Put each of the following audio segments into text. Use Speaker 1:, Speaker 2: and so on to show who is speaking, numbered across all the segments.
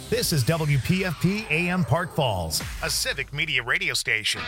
Speaker 1: This is WPFP AM Park Falls, a civic media radio station.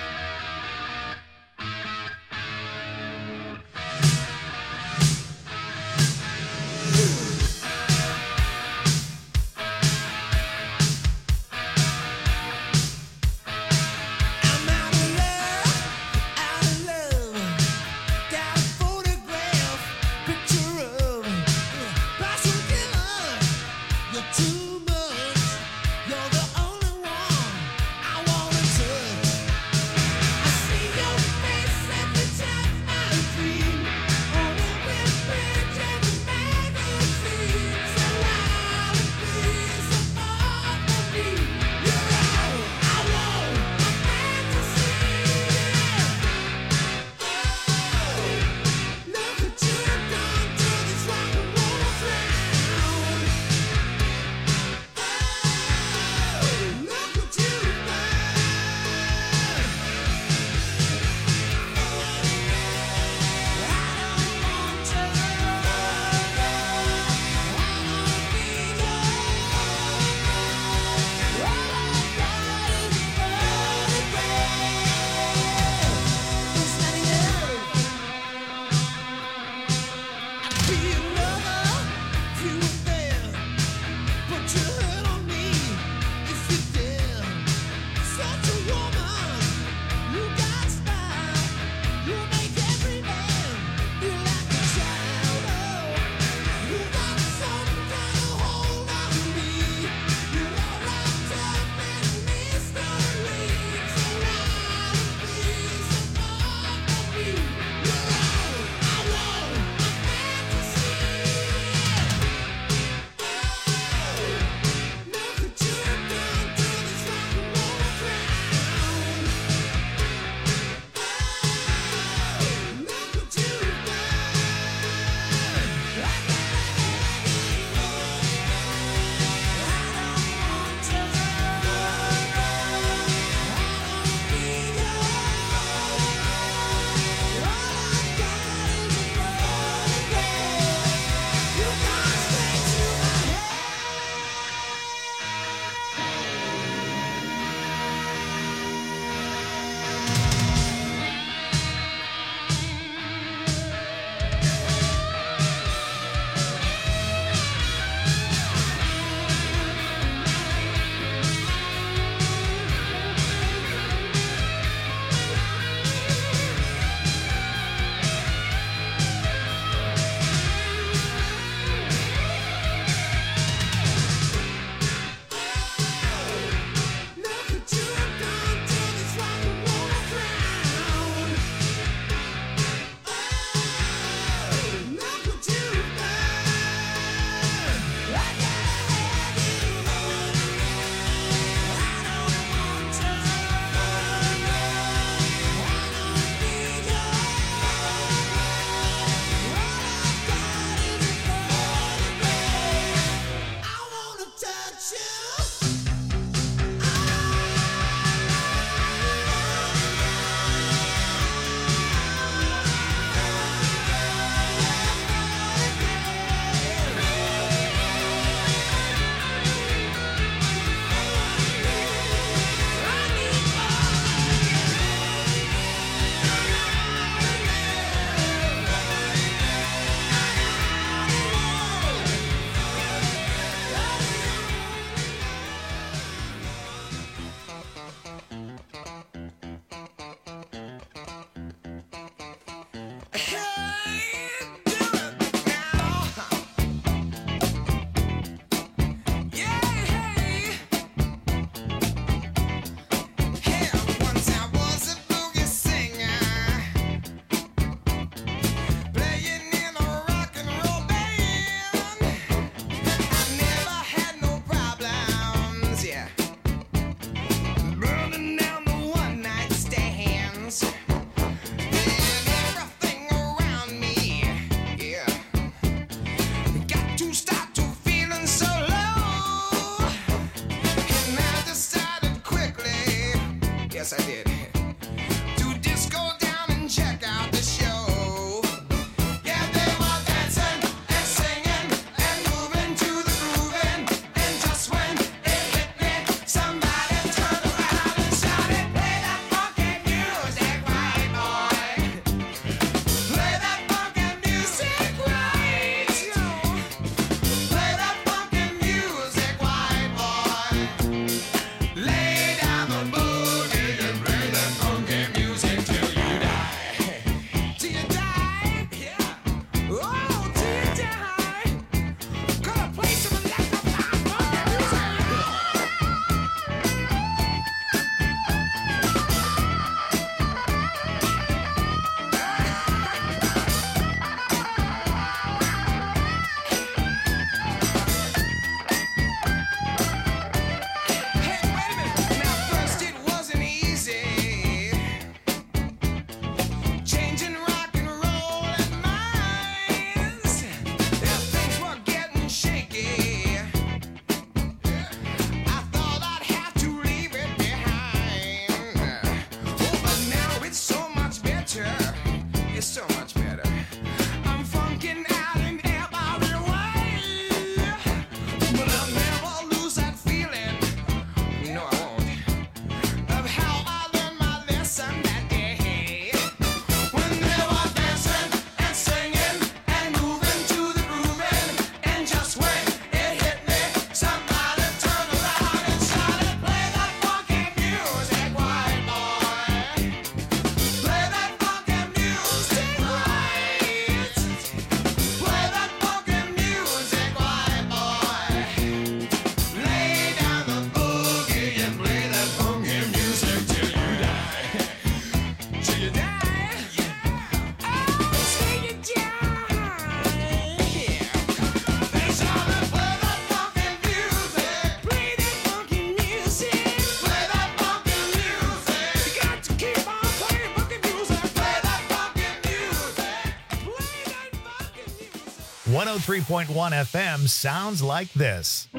Speaker 1: 103.1 FM sounds like this.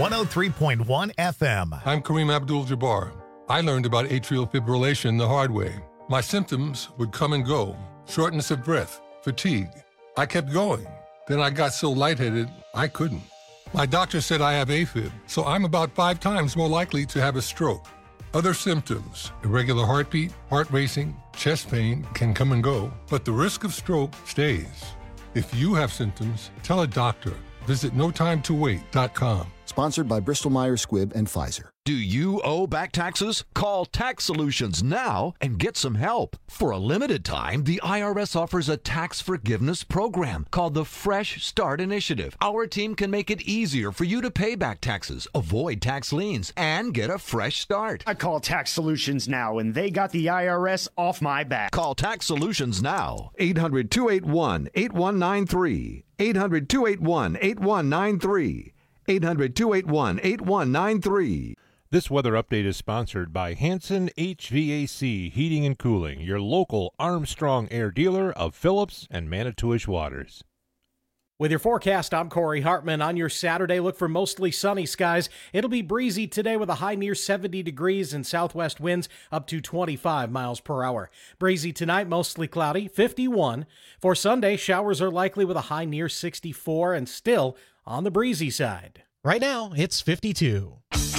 Speaker 1: 103.1 FM.
Speaker 2: I'm Kareem Abdul-Jabbar. I learned about atrial fibrillation the hard way. My symptoms would come and go. Shortness of breath, fatigue. I kept going. Then I got so lightheaded, I couldn't. My doctor said I have AFib, so I'm about 5 times more likely to have a stroke. Other symptoms, irregular heartbeat, heart racing, chest pain can come and go, but the risk of stroke stays. If you have symptoms, tell a doctor. Visit notimetowait.com.
Speaker 3: Sponsored by Bristol-Myers Squibb and Pfizer.
Speaker 4: Do you owe back taxes? Call Tax Solutions now and get some help. For a limited time, the IRS offers a tax forgiveness program called the Fresh Start Initiative. Our team can make it easier for you to pay back taxes, avoid tax liens, and get a fresh start.
Speaker 5: I call Tax Solutions now, and they got the IRS off my back.
Speaker 4: Call Tax Solutions now.
Speaker 6: 800-281-8193. 800-281-8193. 800-281-8193.
Speaker 7: This weather update is sponsored by Hanson HVAC Heating and Cooling, your local Armstrong Air dealer of Phillips and Manitowish Waters.
Speaker 8: With your forecast, I'm Corey Hartman. On your Saturday, look for mostly sunny skies. It'll be breezy today with a high near 70 degrees and southwest winds up to 25 miles per hour. Breezy tonight, mostly cloudy, 51. For Sunday, showers are likely with a high near 64 and still on the breezy side.
Speaker 9: Right now, it's 52.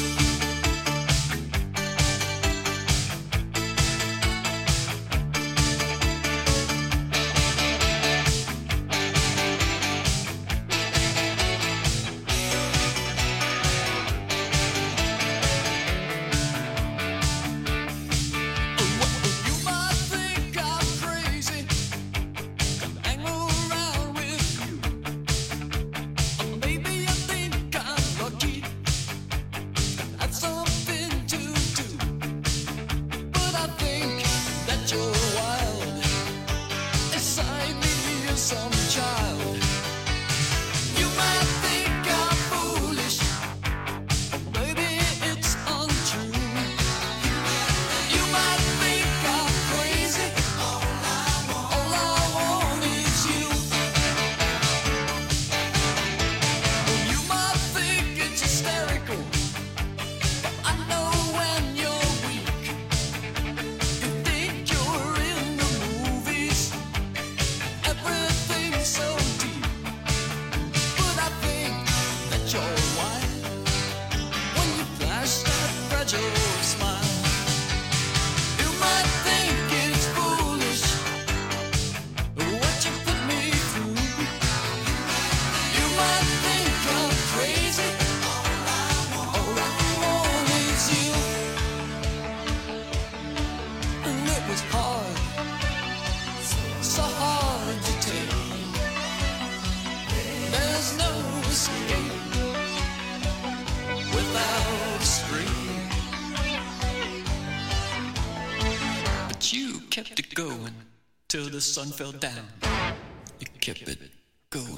Speaker 10: Kept it going till the sun fell down. You kept it going.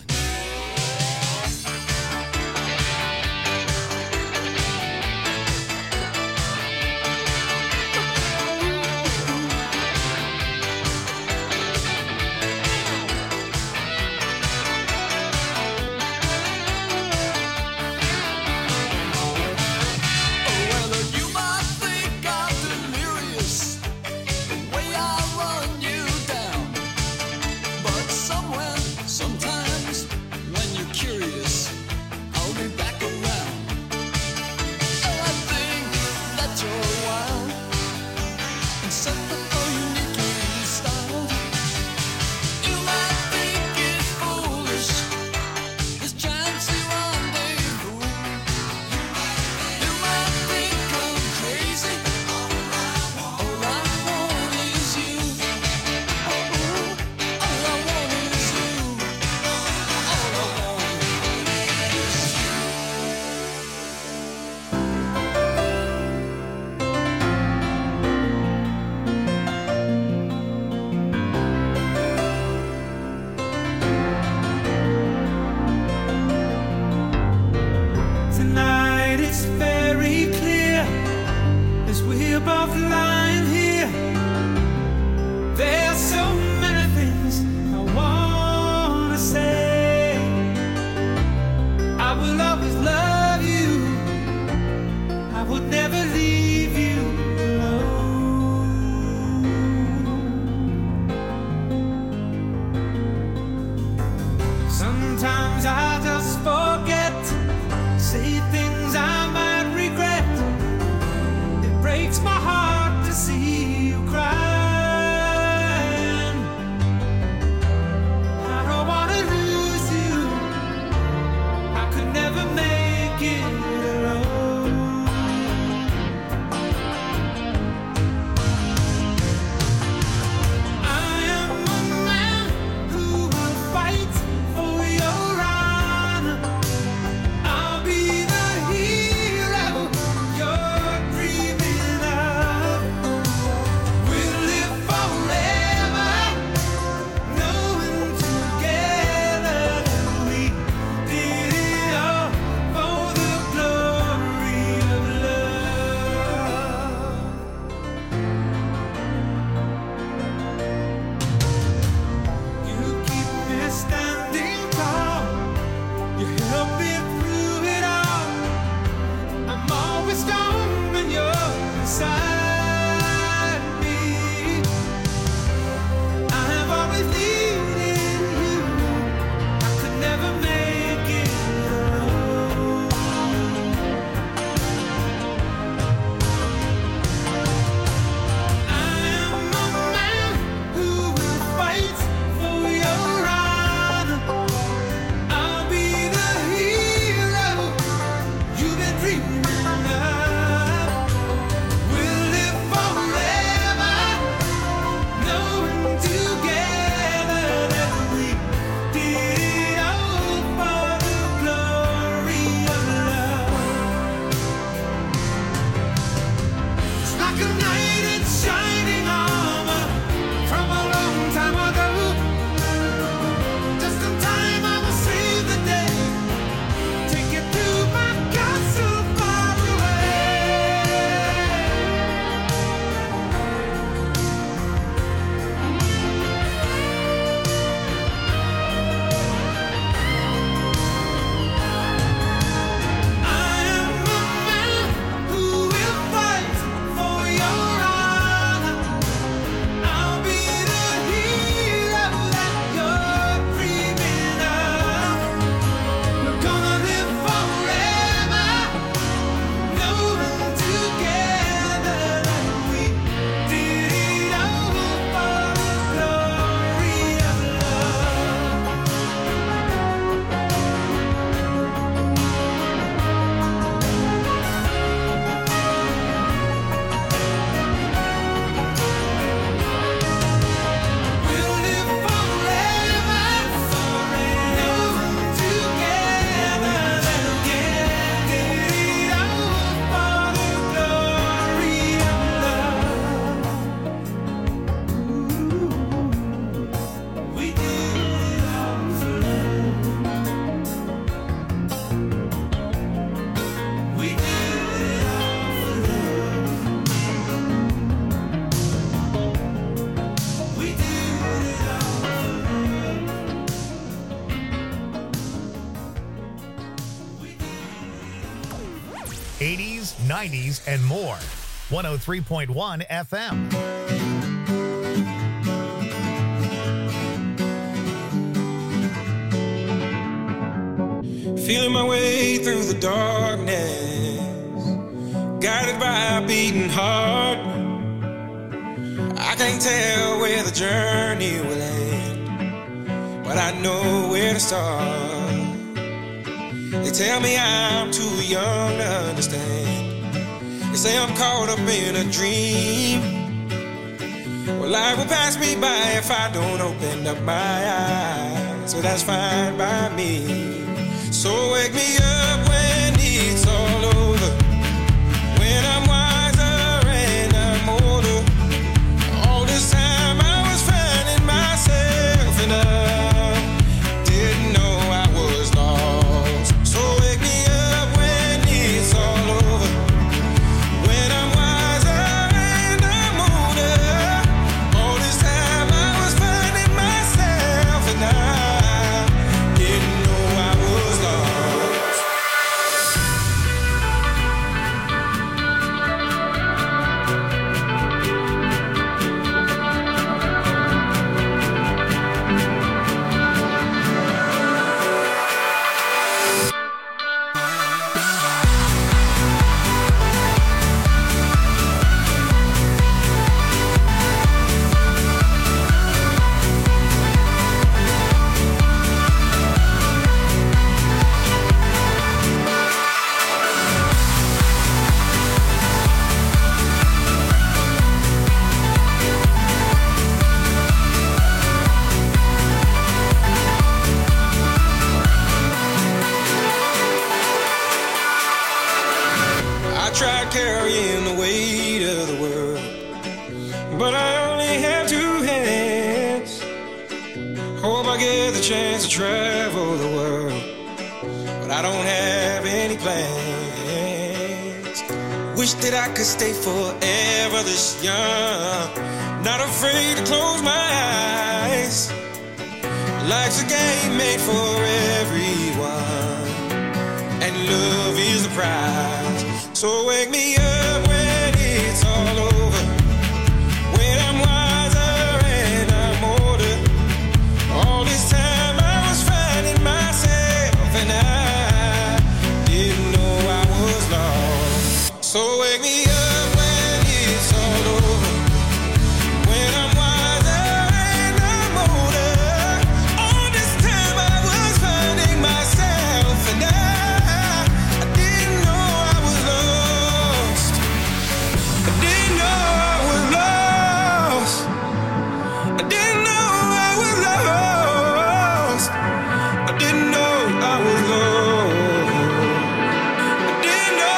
Speaker 1: 90s, and more. 103.1 FM.
Speaker 6: Feeling my way through the darkness, guided by a beating heart. I can't tell where the journey will end, but I know where to start. They tell me I'm too young to understand. They say I'm caught up in a dream. Well, life will pass me by if I don't open up my eyes, so that's fine by me. So wake me up when it's all over, when I'm wiser and I'm older. All this time I was finding myself and I didn't know I was lost. So wake me up when it's all over, when I'm wiser and I'm older. All this time I was finding myself and I didn't know I was lost. I tried carrying the weight of the world, but I only have two hands. Hope I get the chance to travel the world, but I don't have any plans. Wish that I could stay forever this young, not afraid to close my eyes. Life's a game made for everyone, and love is the prize. So wake me up when it's all over, when I'm wiser and I'm older. All this time I was finding myself and I didn't know I was lost. So wake me up when it's all over, when I'm wiser and I'm older. All this time I was finding myself and I didn't know I was lost. I didn't know I was lost. I didn't know I was lost. I didn't know I was lost. I didn't know.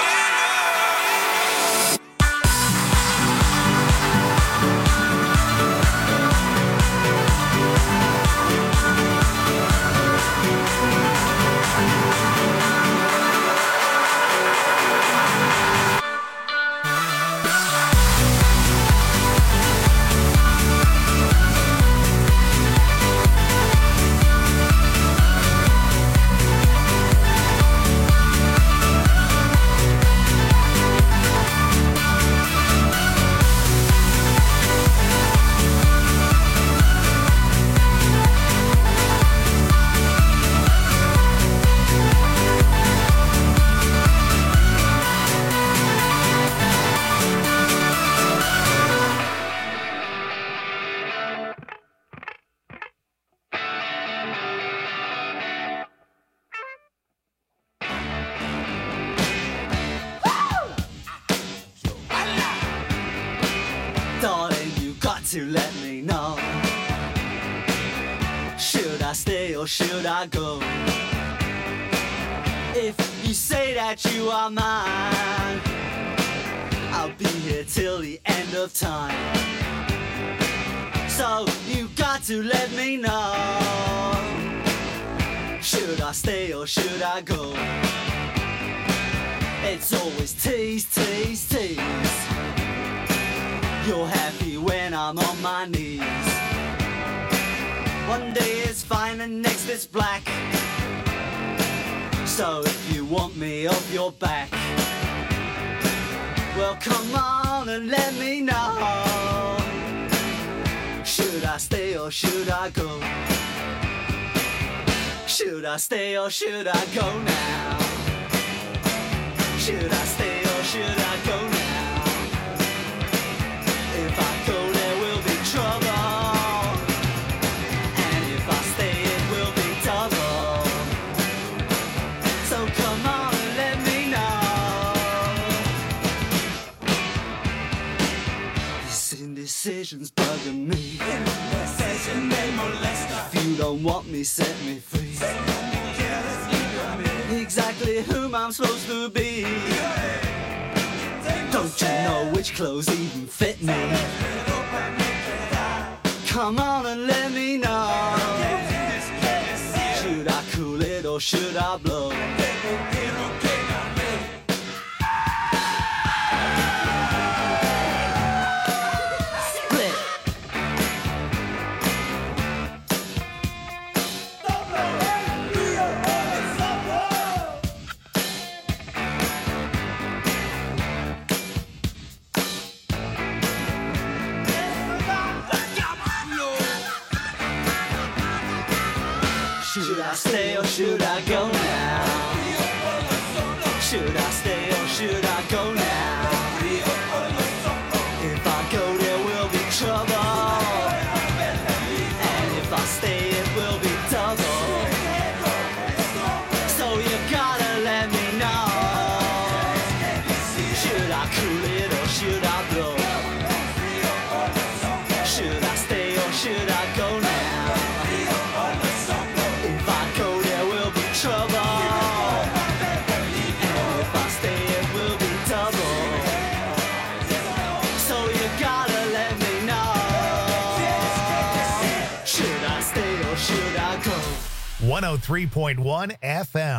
Speaker 11: Darling, you got to let me know. Should I stay or should I go? If you say that you are mine, I'll be here till the end of time. So you got to let me know. Should I stay or should I go? It's always tease, tease, tease. You're happy when I'm on my knees. One day it's fine and next it's black. So if you want me off your back, Well, come on and let me know. Should I stay or should I go? Should I stay or should I go now? Should I stay or should I go now? If I go, there will be trouble. And if I stay, it will be double. So come on and let me know. This indecision's bugging me. If you don't want me, set me free. Exactly whom I'm supposed to be. Don't you know which clothes even fit me? Come on and let me know. Should I cool it or should I blow? Should I stay or should I go now? Should I stay or should I go now? If I go, there will be trouble. And if I stay, it will be double. So you gotta let me know. Should I cool it or should I blow? Should I stay or should I go now? Trouble. And if I stay, it will be double. So you gotta let me know. Should I stay or should I go?
Speaker 1: 103.1 FM.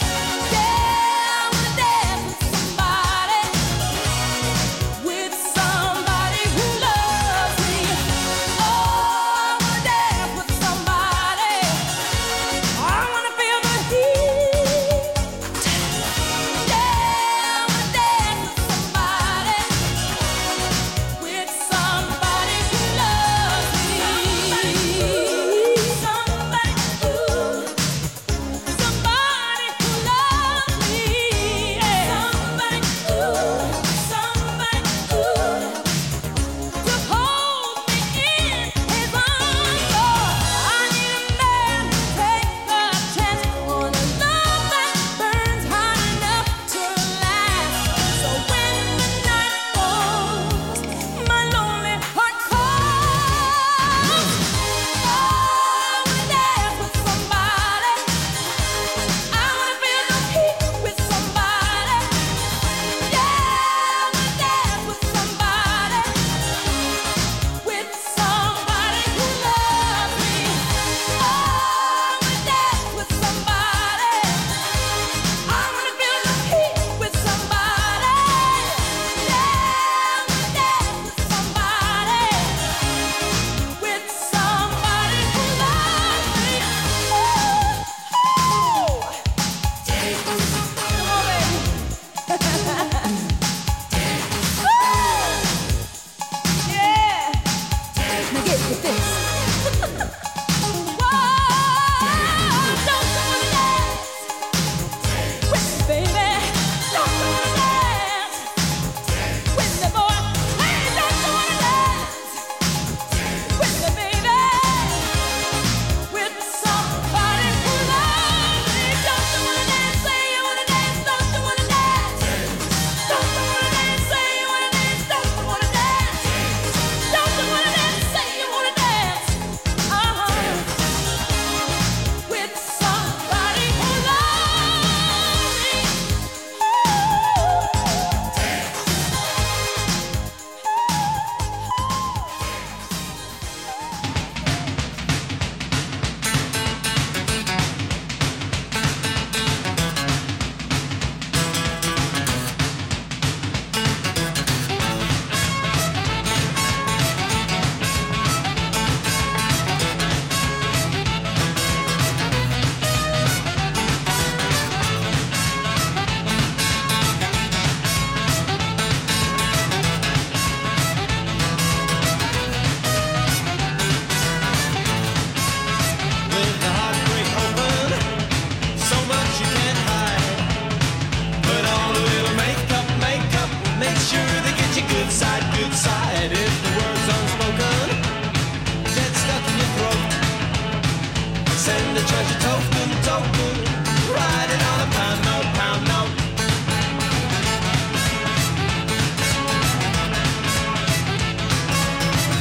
Speaker 12: With some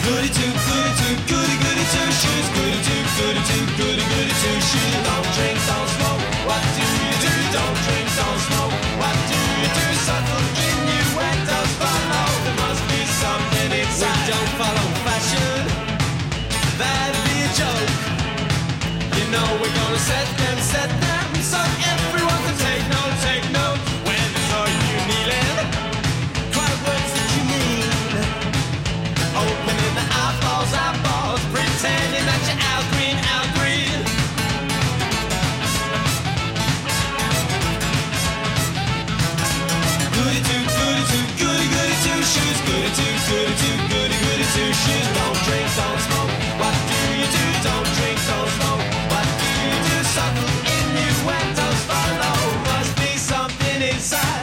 Speaker 6: Goody two, goody two shoes. Goody two, goody two shoes. Don't drink, don't smoke. What do you do? Don't drink, don't smoke. What do you do? Subtle innuendos follow. There must be something inside. We don't follow fashion. That'd be a joke. You know we're gonna set them so everyone can take note. When are you kneeling? Cry words that you mean. Opening the eyeballs, pretending that you're out green. Goody two shoes. Goody two shoes. Don't drink, don't smoke. What do you do? Don't drink, don't smoke. What do you do? Subtle innuendos follow. Must be something inside.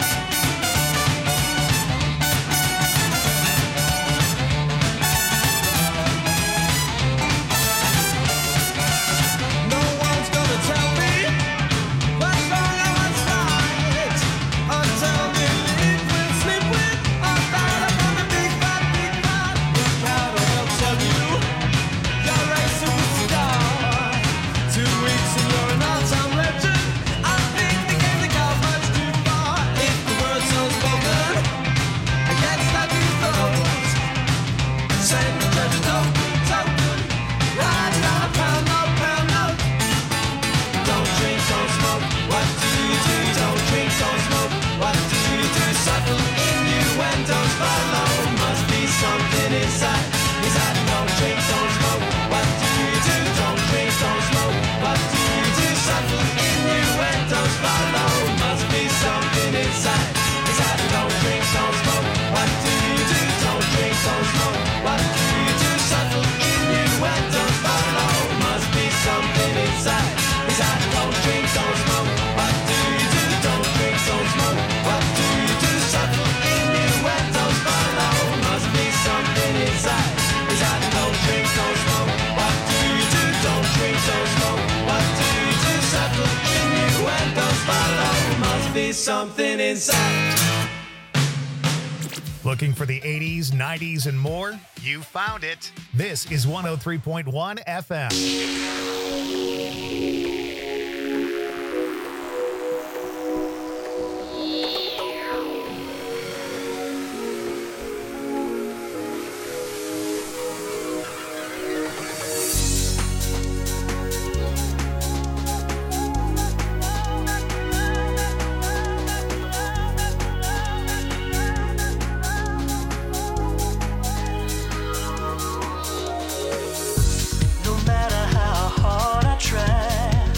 Speaker 6: No one's gonna tell me what's wrong or what's right until we live with, sleep with, or die upon a big bad. Look proud of yourself, you're a superstar. 2 weeks and you're an all-time legend. I think the game's gone much too far. If the word's unspoken, against that new throws. Send the judge a token. Ride down a pound note. Don't drink, don't smoke. What do you do? Don't drink, don't smoke. What do you do? Subtle innuendos follow. Must be something inside. Don't drink, don't smoke. What do you do? Don't drink, don't smoke. What do you do? Subtle innuendos follow. Must be something inside. Don't drink, don't smoke. What do you do? Don't drink, don't smoke. What do you do? Subtle innuendos follow. Must be something inside. Don't drink, don't smoke. What do you do? Don't drink, don't smoke. What do you do? Subtle innuendos follow. Must be something inside. Don't drink, don't smoke. What do you do? Don't drink, don't smoke. What do you do? Subtle innuendos follow. Must be something inside.
Speaker 1: Looking for the 80s, 90s, and more? You found it. This is 103.1 FM.
Speaker 11: No matter how hard I try,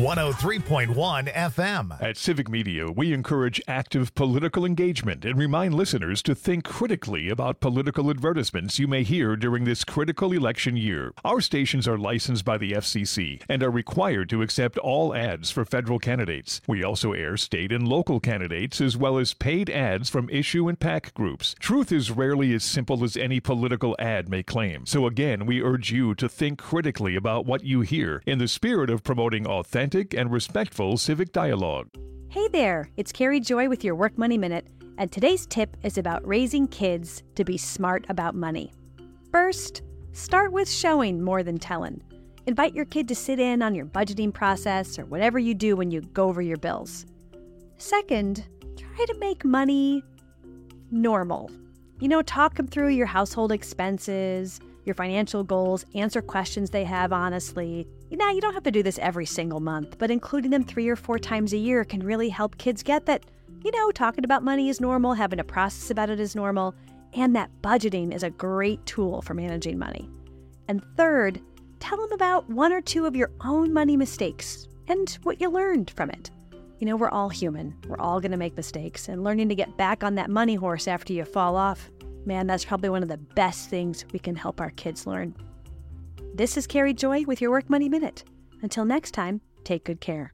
Speaker 1: 103.1 FM.
Speaker 12: At Civic Media, we encourage active political engagement and remind listeners to think critically about political advertisements you may hear during this critical election year. Our stations are licensed by the FCC and are required to accept all ads for federal candidates. We also air state and local candidates as well as paid ads from issue and PAC groups. Truth is rarely as simple as any political ad may claim. So again, we urge you to think critically about what you hear in the spirit of promoting authentic and respectful civic dialogue.
Speaker 13: Hey there, it's Carrie Joy with your Work Money Minute, and today's tip is about raising kids to be smart about money. First, start with showing more than telling. Invite your kid to sit in on your budgeting process or whatever you do when you go over your bills. Second, try to make money normal. Talk them through your household expenses, your financial goals, answer questions they have honestly. You don't have to do this every single month, but including them 3 or 4 times a year can really help kids get that, talking about money is normal, having a process about it is normal, and that budgeting is a great tool for managing money. And third, tell them about 1 or 2 of your own money mistakes and what you learned from it. We're all human. We're all going to make mistakes, and learning to get back on that money horse after you fall off, man, that's probably one of the best things we can help our kids learn. This is Carrie Joy with your Work Money Minute. Until next time, take good care.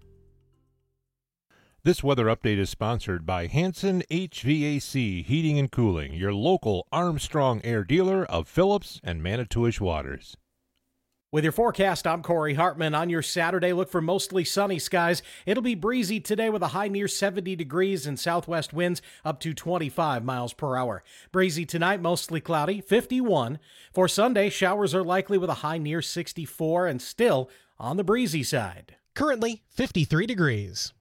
Speaker 7: This weather update is sponsored by Hanson HVAC Heating and Cooling, your local Armstrong Air dealer of Phillips and Manitowish Waters.
Speaker 8: With your forecast, I'm Corey Hartman. On your Saturday, look for mostly sunny skies. It'll be breezy today with a high near 70 degrees and southwest winds up to 25 miles per hour. Breezy tonight, mostly cloudy, 51. For Sunday, showers are likely with a high near 64 and still on the breezy side.
Speaker 9: Currently, 53 degrees.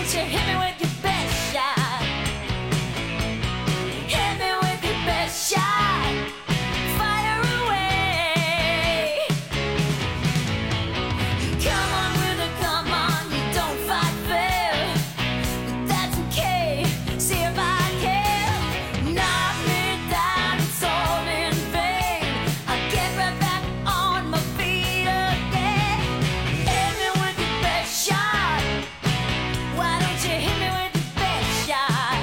Speaker 11: don't you hit me with your best shot? Hit me with your best shot. Fire away. Come on with it, come on. You don't fight fair, but that's okay. See if I can knock me down. It's all in vain. I'll get right back on my feet again. Hit me with your best shot. Why don't you hit me with your best shot?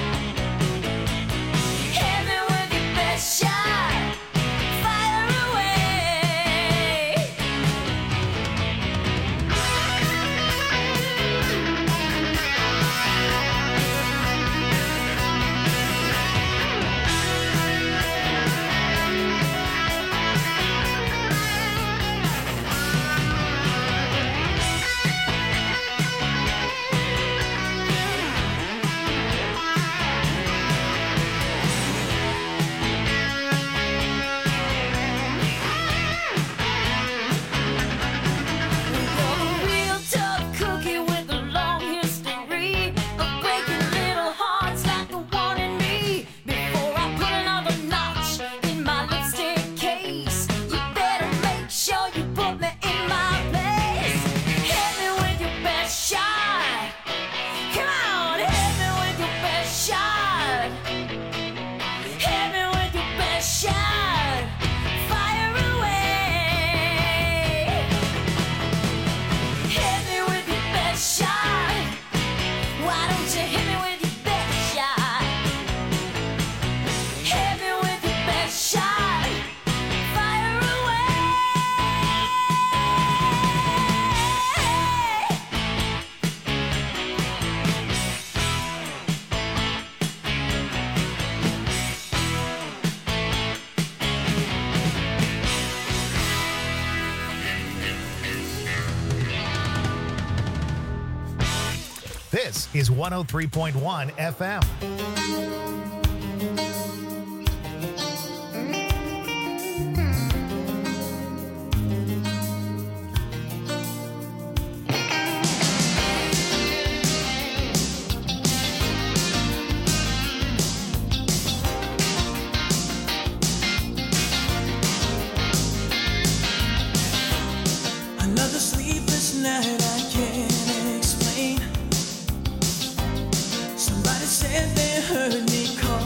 Speaker 11: Hit me with your best shot. Fire away. Real tough cookie with a long history of breaking little hearts like the one in me. Before I put another notch in my lipstick case, you better make sure you put me in my place. Hit me with your best shot. Come on, hit me with your best shot. Hit me with your best shot. Fire away. Hit me with your best shot. Why don't you hit me with your best shot? Hit me with your best shot. Fire away.
Speaker 1: This is 103.1 FM.
Speaker 14: Another sleepless night I can't explain. Somebody said they heard me call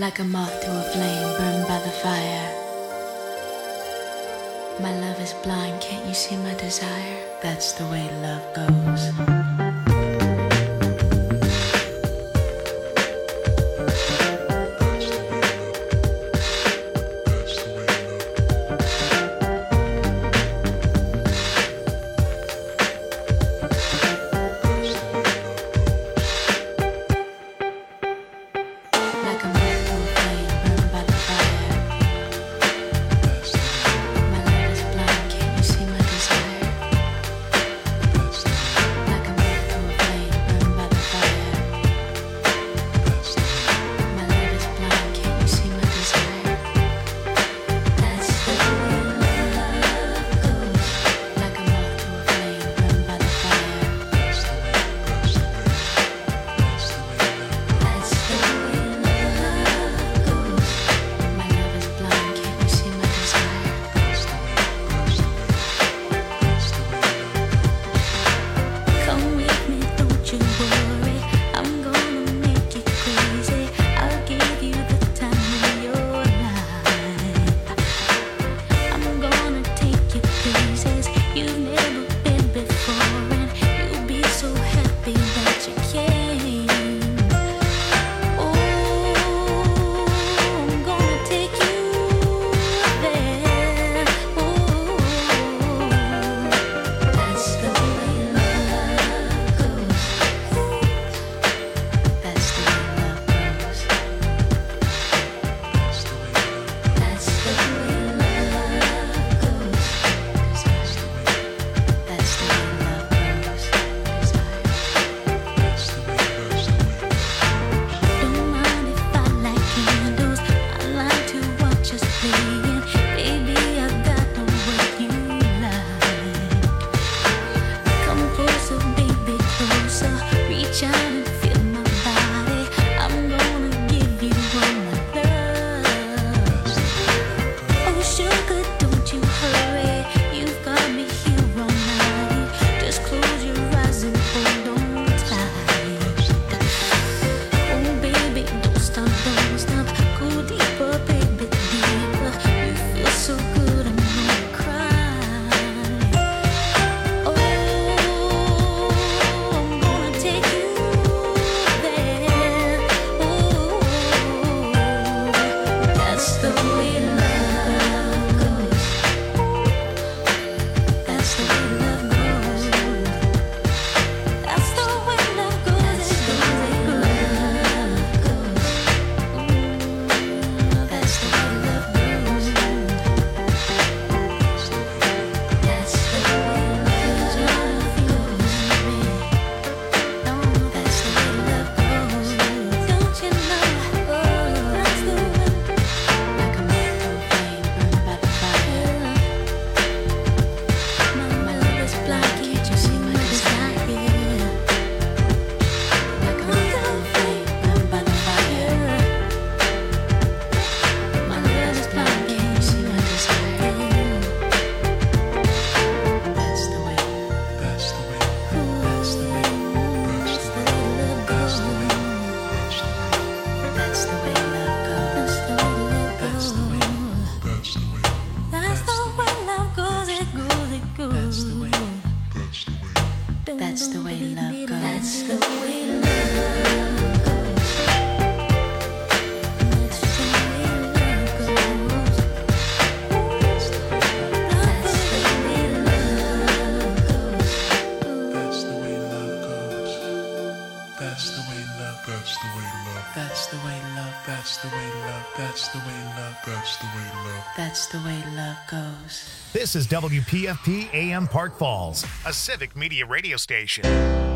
Speaker 15: Like a moth to a flame burned by the fire. My love is blind, can't you see my desire? That's the way love goes. That's the way love goes. That's the way love goes. That's the way love goes. That's the way love goes.
Speaker 6: That's the way love goes. That's the way love. That's the way love. That's the way love. That's the way love. That's the way love. That's the way love.
Speaker 15: That's the way love goes.
Speaker 1: This is WPFP AM Park Falls, a civic media radio station.